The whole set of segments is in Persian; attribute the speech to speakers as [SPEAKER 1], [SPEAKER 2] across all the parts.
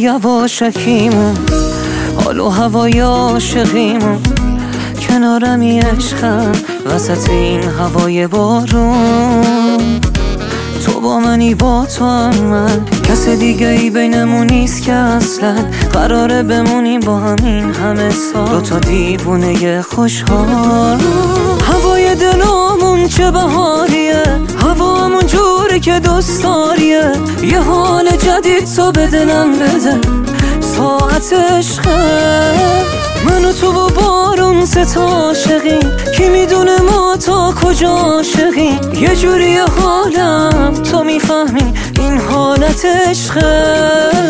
[SPEAKER 1] یواشکیمون، حال و هوای عاشقیمون، کنارمی عشقم وسط این هوای بارون. تو با منی با تو هم من، کس دیگه ای بینمون نیست که اصلا قراره بمونیم با همین همه سال، دوتا دیوونه خوشحال. هوای دلامون چه بهاریه، هوامون جوری که دوست داریه، یه حال جدید تو به دلم بده، ساعت عشقه. من و تو و بارون سه عاشقیم، کی میدونه ما تا کجا عاشقیم، یه جوری حالم تو میفهمی این حالت عشقه.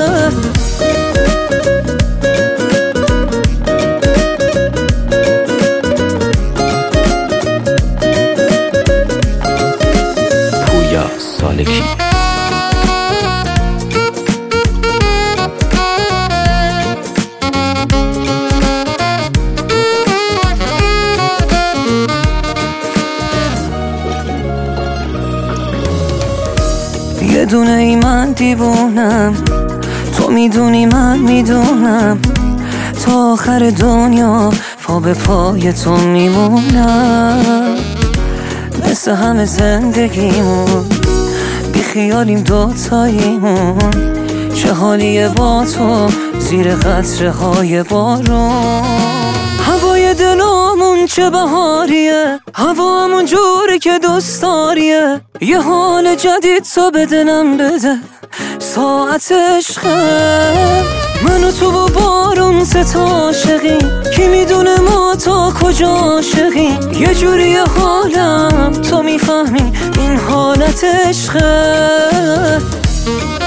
[SPEAKER 2] پویا سالکی.
[SPEAKER 1] یه دونه ای من دیوونم، تو میدونی من میدونم، تا آخر دنیا پا به پای تو میمونم. مثل همه زندگیمون بی خیالیم دوتاییمون، چه حالیه با تو زیر قطره های بارون. هوای دلامون چه بهاریه، هوامون جوری که دوست داریه، یه حال جدید تو به دلم بده، ساعت عشقه. من و تو و بارون سه عاشقیم، کی میدونه ما تا کجا عاشقیم، یه جوری حالم تو میفهمی این حالت عشقه.